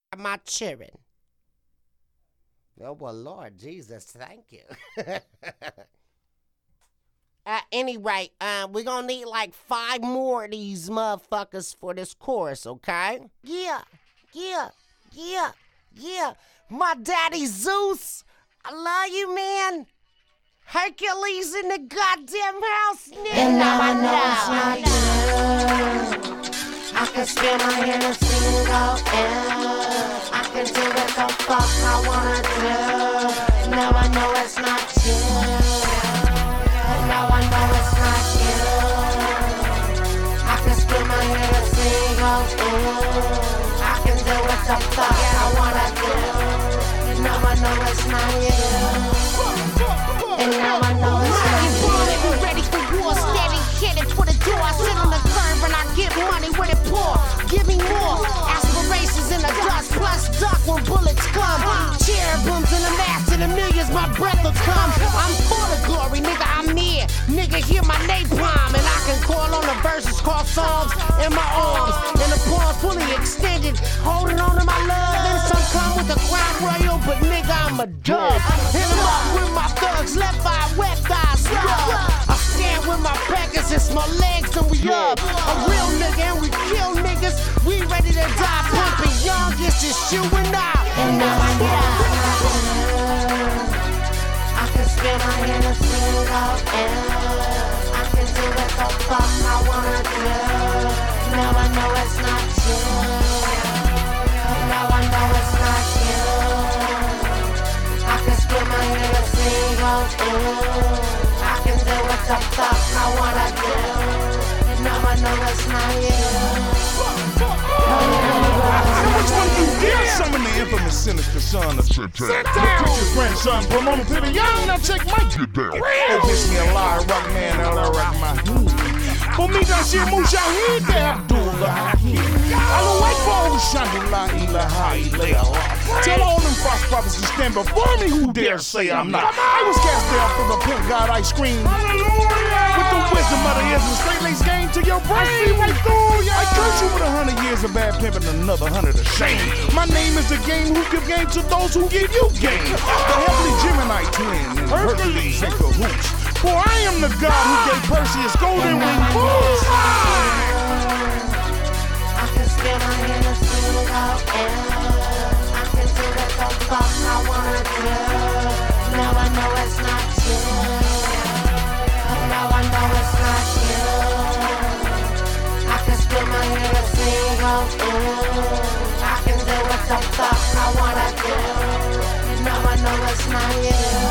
my children. Oh, well, Lord Jesus, thank you. At any rate, we're gonna need like 5 more of these motherfuckers for this chorus, okay? Yeah. My daddy Zeus, I love you, man. Hercules in the goddamn house, nigga. And now I know it's not you. I can spin my hand and sing it out, and I can do what the fuck I wanna do. Now I know it's not you. And now I know it's not you. I can spin my hand and sing out, and I can do what the fuck I wanna do. Now I know it's not you. And now I know it's not you. We ready for war, steady headed for the door. I sit on the curb and I get money with it pour. Give me more aspirations in the dust, plus duck when bullets come. Cherubims in the mass to the millions, my breath will come. I'm full of glory, nigga, I'm here. Nigga, hear my napalm, and I can call on the verses, call songs in my arms. And the palms fully extended, holding on to my love. Then some come with a crown royal, but nigga, I'm a dub. Hit 'em up with my thugs, left eye, wet thighs, rub. I stand with my backers, it's my legs, and we up. A real nigga, and we kill niggas. We ready to die, pumping young, it's just you and I. And now I know I can spin my hand and sing it out, and I can do what the fuck I wanna do. Now I know it's not you. Now I know it's not you. I can spin my hand and sing out, and I can do what the fuck I wanna do. Now I know it's not you. Which one you dare summon the infamous sinister son of Sit down! Put your grandson from on to the young, now check my get down. Oh, miss me a lie, rock man, I'll rock my for me, that shit moves your head there, Abdullah. I don't wait for all the Shandula, Ilaha, Ilaha. Tell all them false prophets to stand before me who dare say I'm not. I was cast down from the pimp god ice cream. Hallelujah! With the wisdom of the ears and straight lace game to your brain. I curse you with 100 years of bad pimping and another 100 of shame. My name is the game who give game to those who give you game. The heavenly Gemini twin and Hercules and cahoots. For I am the God who gave Perseus golden wing boots. I can spin my hand and sing it out, and I can do what the fuck I wanna do. Now I know it's not you. Now I know it's not you. I can spin my hand and sing out, and I can do what the fuck I wanna do. Now I know it's not you.